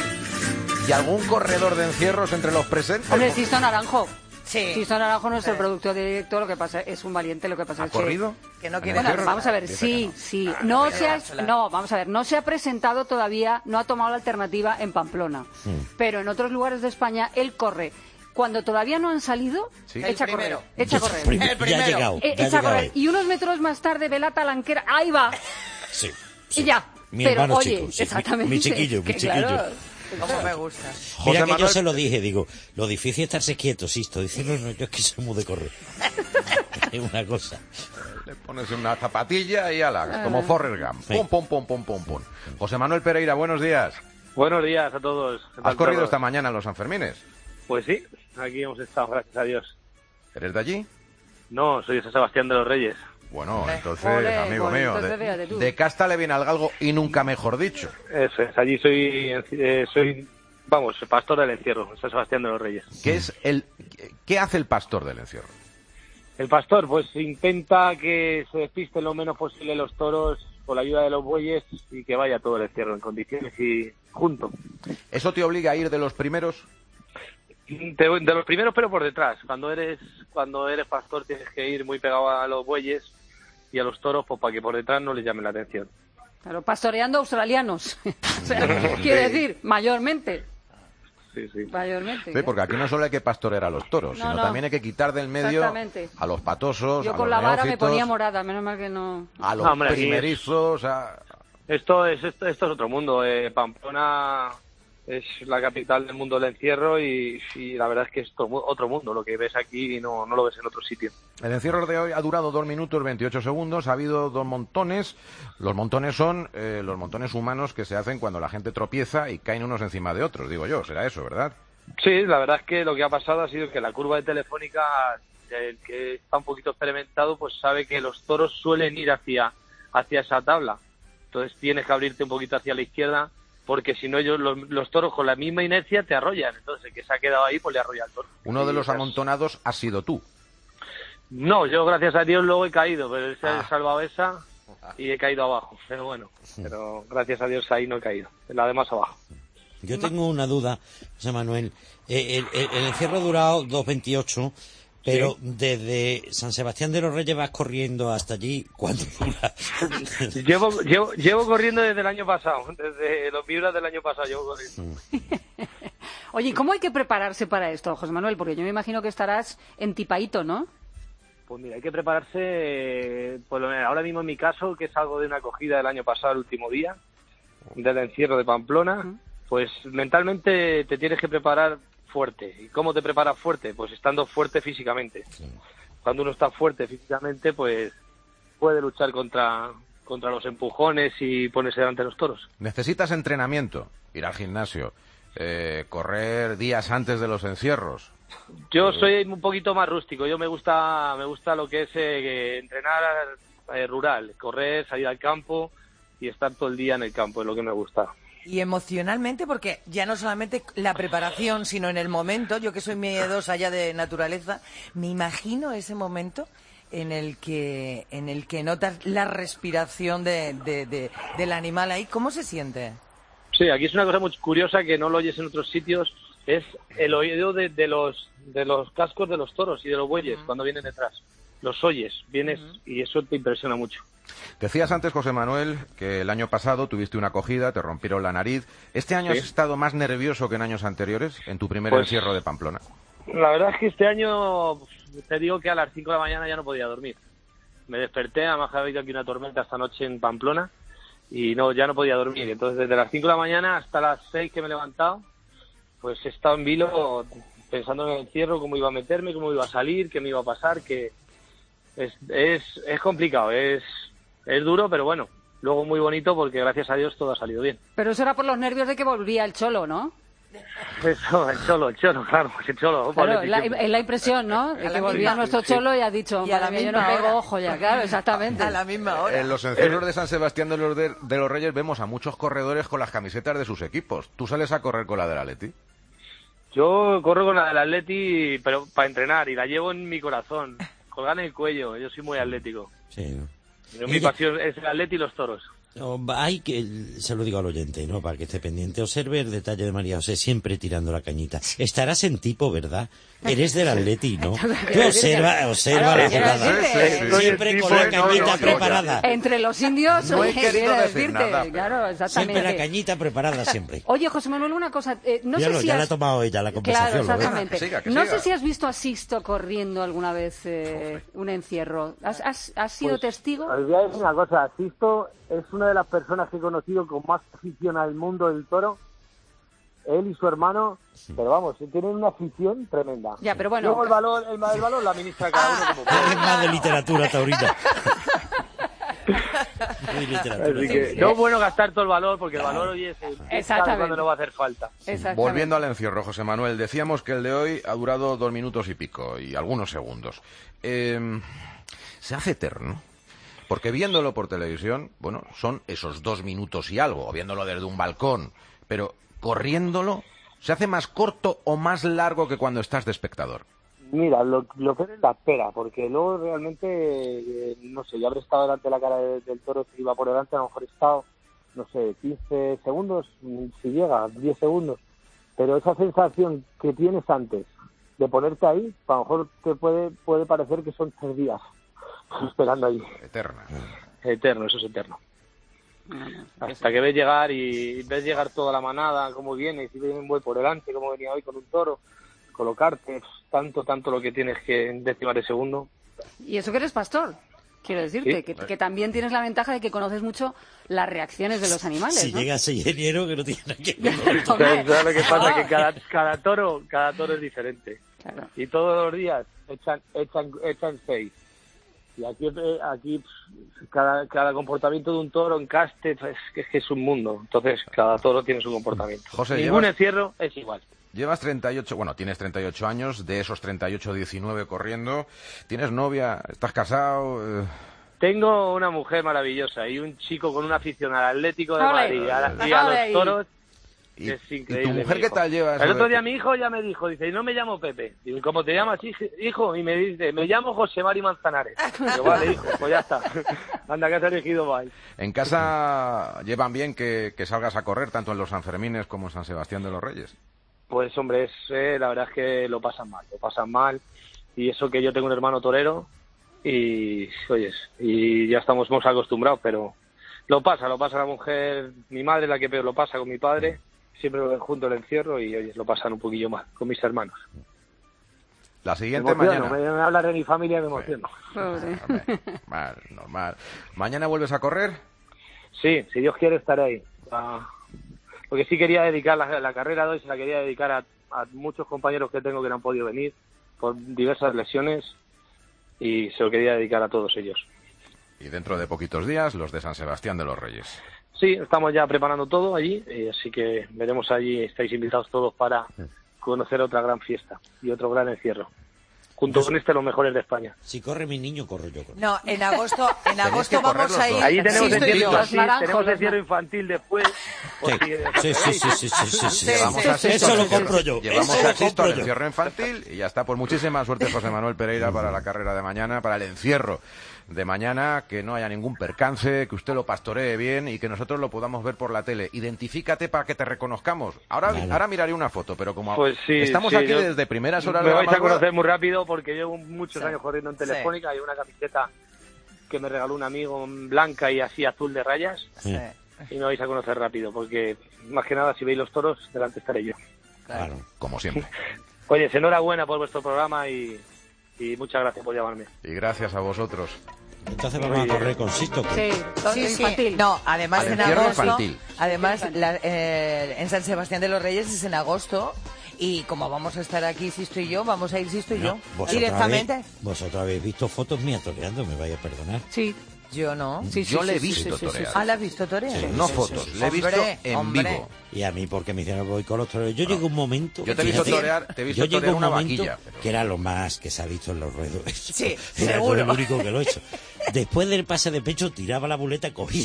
sí. ¿Y algún corredor de encierros entre los presentes? Hombre, Sisto Naranjo. Sí. Sisto Naranjo, nuestro Sí. productor directo, lo que pasa es un valiente, lo que pasa ¿Ha es corrido? Que no ¿En quiere el Bueno, encierro? vamos a ver, Dice sí, que no. sí. Ah, No no, se ha, dársela. no, vamos a ver, no se ha presentado todavía, no ha tomado la alternativa en Pamplona. Pero en otros lugares de España él corre. Cuando todavía no han salido, Sí. echa a El correr. primero. Echa a correr. Prim- El Ya ha primero. llegado. Eh, ya ha echa a llegado correr. ahí. Y unos metros más tarde ve la talanquera, ahí va. Sí, Y sí. ya. Mi Pero hermano oye, chico, sí, mi- exactamente. mi chiquillo, mi que chiquillo. claro, Cómo me gusta. José Mira que yo Manuel- se lo dije, digo, lo difícil es estarse quieto, Sisto. Dice, no, no, yo es que soy muy de correr. Es una cosa. Le pones una zapatilla y ala, como Forrest Gump. Sí. Pum, pum, pum, pum, pum, pum. José Manuel Pereira, buenos días. Buenos días a todos. ¿Qué ¿Has tal corrido todos? esta mañana en los Sanfermines? Pues sí, aquí hemos estado, gracias a Dios. ¿Eres de allí? No, soy de San Sebastián de los Reyes. Bueno, Ole. entonces, Ole, amigo pues mío, entonces de, fíjate tú. de casta le viene al galgo y nunca mejor dicho. Eso es, allí soy, eh, soy, vamos, pastor del encierro, en San Sebastián de los Reyes. ¿Qué es el, qué hace el pastor del encierro? El pastor, pues intenta que se despisten lo menos posible los toros con la ayuda de los bueyes y que vaya todo el encierro en condiciones y junto. ¿Eso te obliga a ir de los primeros? De, de los primeros, pero por detrás. Cuando eres cuando eres pastor tienes que ir muy pegado a los bueyes y a los toros, pues para que por detrás no les llamen la atención. Claro, pastoreando australianos. O sea, quiere decir, mayormente. Sí, sí. Mayormente. Sí, porque aquí no solo hay que pastorear a los toros, No, sino no. también hay que quitar del medio Exactamente. a los patosos, Yo a con los la vara me neófitos, ponía morada, menos mal que no. a los No, hombre, aquí es- primerizos, a... Esto es esto, esto es otro mundo. Eh, Pamplona es la capital del mundo del encierro y, y la verdad es que es to- otro mundo. Lo que ves aquí no, no lo ves en otro sitio. El encierro de hoy ha durado dos minutos veintiocho segundos, ha habido dos montones. Los montones son eh, los montones humanos que se hacen cuando la gente tropieza y caen unos encima de otros, digo yo, será eso, ¿verdad? Sí, la verdad es que lo que ha pasado ha sido que la curva de Telefónica, el que está un poquito experimentado, pues sabe que los toros suelen ir hacia, hacia esa tabla. Entonces tienes que abrirte un poquito hacia la izquierda, porque si no ellos, los, los toros con la misma inercia te arrollan. Entonces el que se ha quedado ahí, pues le arrolla al toro. Uno de Y los esas- amontonados ha sido tú. No, yo gracias a Dios luego he caído, pero él se Ah. ha salvado esa y he caído abajo. Pero bueno, pero gracias a Dios ahí no he caído. La de más abajo. Yo tengo una duda, José Manuel. Eh, el, el- el encierro ha durado dos veintiocho, pero desde San Sebastián de los Reyes vas corriendo hasta allí, ¿cuánto dura? Llevo, llevo, llevo corriendo desde el año pasado, desde los vibras del año pasado llevo corriendo. Oye, ¿y cómo hay que prepararse para esto, José Manuel? Porque yo me imagino que estarás entipadito, ¿no? Pues mira, hay que prepararse, eh, por lo menos ahora mismo en mi caso, que es algo de una acogida del año pasado, el último día, del encierro de Pamplona, pues mentalmente te tienes que preparar fuerte. ¿Y cómo te preparas fuerte? Pues estando fuerte físicamente. Cuando uno está fuerte físicamente, pues puede luchar contra, contra los empujones y ponerse delante de los toros. Necesitas entrenamiento, ir al gimnasio, eh, correr días antes de los encierros. Yo soy un poquito más rústico. Yo me gusta me gusta lo que es eh, entrenar eh, rural, correr, salir al campo y estar todo el día en el campo, es lo que me gusta. Y emocionalmente, porque ya no solamente la preparación, sino en el momento, yo que soy miedosa ya de naturaleza, me imagino ese momento en el que en el que notas la respiración de, de- de- del animal ahí. ¿Cómo se siente? Sí, aquí es una cosa muy curiosa que no lo oyes en otros sitios, es el oído de, de los de los cascos de los toros y de los bueyes cuando vienen detrás. Los oyes, vienes y eso te impresiona mucho. Decías antes, José Manuel, que el año pasado tuviste una acogida, te rompieron la nariz. ¿Este año Sí. has estado más nervioso que en años anteriores, en tu primer Pues- encierro de Pamplona? La verdad es que este año te digo que a las cinco de la mañana ya no podía dormir. Me desperté, además ha habido aquí una tormenta esta noche en Pamplona y no ya no podía dormir. Entonces desde las cinco de la mañana hasta las seis que me he levantado, pues he estado en vilo pensando en el encierro, cómo iba a meterme, cómo iba a salir, qué me iba a pasar, que es, es, es complicado, es, es duro, pero bueno, luego muy bonito porque gracias a Dios todo ha salido bien. Pero eso era por los nervios de que volvía el Cholo, ¿no? Eso, el Cholo, el Cholo, claro, el Cholo. Claro, es la, es la impresión, ¿no? De que volvía nuestro Cholo y ha dicho, y a la madre mía, yo no misma pego hora. ojo ya, claro, exactamente. A la misma hora. En los encierros de San Sebastián de los, de, de los Reyes vemos a muchos corredores con las camisetas de sus equipos. ¿Tú sales a correr con la del Atleti? Yo corro con la del Atleti, pero para entrenar, y la llevo en mi corazón, colgada en el cuello. Yo soy muy atlético. Sí, ¿no? Yo, mi pasión es el Atleti y los toros. No, hay que, se lo digo al oyente, ¿no? Para que esté pendiente. Observe el detalle de María José, siempre tirando la cañita. Estarás en tipo, ¿verdad? Eres del Atleti, ¿no? Tú observa, observa la jugada. Siempre con la cañita preparada. Entre los indios, No he oye, querido quiero decir decirte, nada, pero claro, exactamente. Siempre la cañita preparada, siempre. Oye, José Manuel, una cosa, eh, no Míralo, sé si ya has... la ha tomado ella la conversación. Claro, ¿lo ves? exactamente. Que siga, que no siga. sé si has visto a Sixto corriendo alguna vez eh, un encierro. ¿Has, has, has sido Pues, testigo? Os voy a decir una cosa, Sisto es una de las personas que he conocido con más afición al mundo del toro. Él y su hermano, pero vamos, tienen una afición tremenda. Ya, pero bueno. Luego el valor, el, el valor la administra cada uno como puede. Es más de literatura taurina. Muy literatura Así que taurina. no es bueno gastar todo el valor, porque el valor hoy es el Exactamente. cuando no va a hacer falta. Volviendo al encierro, José Manuel, decíamos que el de hoy ha durado dos minutos y pico, y algunos segundos. Eh, ¿Se hace eterno? Porque viéndolo por televisión, bueno, son esos dos minutos y algo, o viéndolo desde un balcón, pero corriéndolo, ¿se hace más corto o más largo que cuando estás de espectador? Mira, lo, lo que es la espera, porque luego realmente, eh, no sé, yo habré estado delante de la cara de, del toro que iba por delante, a lo mejor he estado, no sé, quince segundos, si llega, diez segundos, pero esa sensación que tienes antes de ponerte ahí, a lo mejor te puede, puede parecer que son tres días esperando ahí. Eterna. Eterno, eso es eterno. Hasta que ves llegar y ves llegar toda la manada, cómo viene, si viene un buey por delante, como venía hoy con un toro, colocarte, tanto, tanto lo que tienes que en décimas de segundo. Y eso que eres pastor, quiero decirte, Sí. que, que también tienes la ventaja de que conoces mucho las reacciones de los animales, Si ¿no? llega ese ingeniero que no tiene nada que ver. ¿Sabes ¿sabes lo que pasa? Que cada, cada toro cada toro es diferente. Claro. Y todos los días echan echan echan seis. Y aquí eh, aquí pff, cada cada comportamiento de un toro en caste pues, es que es un mundo. Entonces cada toro tiene su comportamiento. José, Ningún llevas- encierro es igual. Llevas treinta y ocho, bueno, tienes treinta y ocho años, de esos treinta y ocho, diecinueve corriendo. ¿Tienes novia? ¿Estás casado? Eh, Tengo una mujer maravillosa y un chico con una afición al Atlético de Ole. Madrid y a, la- y a Ole. los toros. ¿Y, Es y increíble. tu mujer mi qué hijo. tal lleva eso El otro de- día mi hijo ya me dijo, dice, no me llamo Pepe. Digo, ¿cómo te llamas, hij- hijo? Y me dice, me llamo José Mari Manzanares. Digo, vale, hijo, pues ya está. Anda, que has elegido mal. En casa llevan bien que, que salgas a correr, tanto en los Sanfermines como en San Sebastián de los Reyes. Pues hombre, es, eh, la verdad es que lo pasan mal, lo pasan mal. Y eso que yo tengo un hermano torero y, oyes, y ya estamos muy acostumbrados, pero lo pasa, lo pasa la mujer, mi madre es la que peor lo pasa con mi padre, siempre lo ven junto el encierro y, oyes, lo pasan un poquillo más con mis hermanos. La Me siguiente emociono, mañana. me, me hablas de mi familia y me emociono. Normal, normal. ¿Mañana vuelves a correr? Sí, si Dios quiere estaré ahí. Ah, porque sí quería dedicar la, la carrera de hoy, se la quería dedicar a, a muchos compañeros que tengo que no han podido venir por diversas lesiones y se lo quería dedicar a todos ellos. Y dentro de poquitos días, los de San Sebastián de los Reyes. Sí, estamos ya preparando todo allí, eh, así que veremos allí, estáis invitados todos para conocer otra gran fiesta y otro gran encierro. Junto con este, los mejores de España. Si corre mi niño, corro yo. Corro. No, en agosto, en que agosto correr vamos los a dos. ir. Allí tenemos Sí, encierro sí, infantil, naranjos, tenemos los encierro infantil después. por si- Sí, sí, sí, sí, sí, sí, sí. Llevamos a Sisto Eso al lo encierro. compro yo. Llevamos Eso a lo Sisto compro al yo. encierro infantil y ya está. Pues muchísima suerte, José Manuel Pereira, para la carrera de mañana, para el encierro de mañana, que no haya ningún percance, que usted lo pastoree bien y que nosotros lo podamos ver por la tele. Identifícate para que te reconozcamos. Ahora, Vale. ahora miraré una foto, pero como Pues sí, estamos sí, aquí yo- desde primeras horas Me de la vais a madrugada, conocer muy rápido porque llevo muchos Sí. años corriendo en Sí. Telefónica y una camiseta que me regaló un amigo blanca y así azul de rayas Sí, y me vais a conocer rápido porque más que nada si veis los toros delante estaré yo. claro. como siempre. Oye, enhorabuena por vuestro programa y, y muchas gracias por llamarme. Y gracias a vosotros. Entonces vamos a correr con Sisto. Sí, todo Sí, sí. infantil. No, además Al en encierro agosto, infantil. además la- eh, en San Sebastián de los Reyes es en agosto y como vamos a estar aquí Sisto y yo, vamos a ir Sisto y No, yo vosotros directamente. habéis- Vosotros habéis visto fotos mías toreando, me vais a perdonar. Sí. Yo no. Sí, sí, Yo sí, le he sí, visto sí, sí, torear. sí. Ah, ¿la has visto torear? Sí, No sí, fotos, sí, sí. le he visto Hombre, en hombre. vivo. Y a mí porque me hicieron voy con los toreros. Yo llegué a un momento... Yo te he visto fíjate, torear, te he visto yo llegué a torear un una momento vaquilla, pero- que era lo más que se ha visto en los ruedos. Eso. Sí, Era yo seguro. el único que lo he hecho. Después del pase de pecho tiraba la muleta, cogía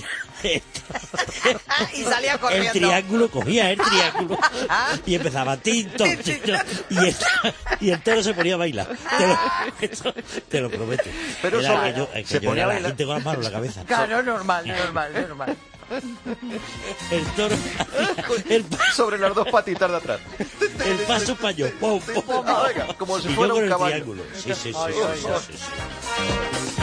Y salía corriendo. el triángulo, cogía el triángulo y empezaba tinto, tinto, y el, y el toro se ponía a bailar. Te lo, esto- te lo prometo. Pero Era sobre- que yo, que se yo ponía era a la bailar. gente con las manos en la cabeza. Claro, normal, normal, normal. El toro, el, Sobre las dos patitas de atrás. el paso payo, pum, pum. Ah, venga, como si Y yo fuera con un el caballo. triángulo. Sí, sí, sí, Ay, sí, ay, sí, ay. sí, sí.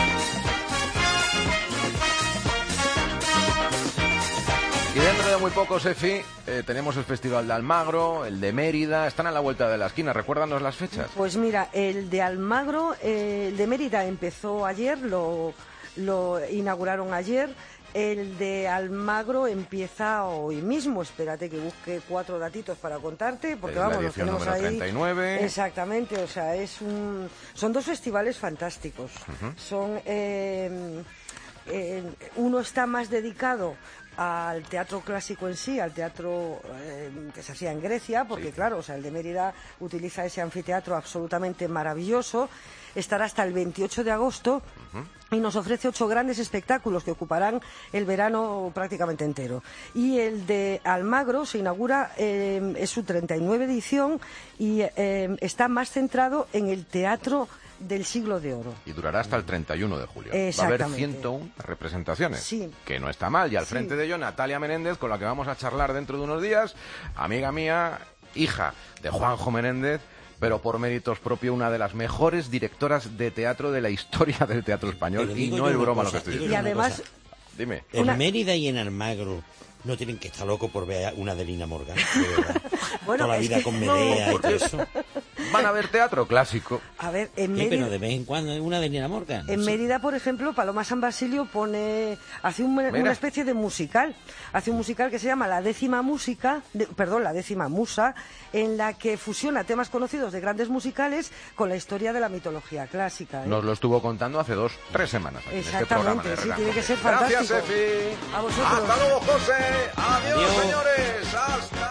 Y dentro de muy poco, Sefi, eh, tenemos el Festival de Almagro, el de Mérida, están a la vuelta de la esquina. Recuérdanos las fechas. Pues mira, el de Almagro, eh, el de Mérida empezó ayer, lo, lo inauguraron ayer. El de Almagro empieza hoy mismo. Espérate que busque cuatro datitos para contarte, porque Es la vamos, los edición tenemos número ahí. treinta y nueve. Exactamente, o sea, es un, son dos festivales fantásticos. Ujú. Son eh, eh, uno está más dedicado al teatro clásico en sí, al teatro eh, que se hacía en Grecia, porque claro, o sea, el de Mérida utiliza ese anfiteatro absolutamente maravilloso. Estará hasta el veintiocho de agosto y nos ofrece ocho grandes espectáculos que ocuparán el verano prácticamente entero. Y el de Almagro se inaugura, eh, es su treinta y nueve edición y eh, está más centrado en el teatro del siglo de oro. Y durará hasta el treinta y uno de julio. Va a haber Exactamente. ciento uno representaciones. Sí. Que no está mal. Y al Sí. frente de ello, Natalia Menéndez, con la que vamos a charlar dentro de unos días. Amiga mía, hija de Juanjo Menéndez, pero por méritos propios, una de las mejores directoras de teatro de la historia del teatro español. Pero Y digo no yo es una broma lo cosa, que estoy digo diciendo. Y además, Dime. En Una- Mérida y en Almagro no tienen que estar locos por ver una de Lina Morgan, de verdad. Bueno, Toda la es vida que- con no, Medea y porque- todo eso. Van a ver teatro clásico. a ver, en Sí, pero Mérida... de vez en cuando una de Lina Morgan. En Sí. Mérida, por ejemplo, Paloma San Basilio pone, hace un- Mira. una especie de musical. Hace un musical que se llama La Décima Música, de- perdón, La Décima Musa, en la que fusiona temas conocidos de grandes musicales con la historia de la mitología clásica. ¿eh? Nos lo estuvo contando hace dos, tres semanas. Aquí, en este programa de Exactamente, sí, Herrera tiene que ser Gracias, fantástico. Efi. A vosotros. Hasta luego, José. Adiós, Adiós. señores. Hasta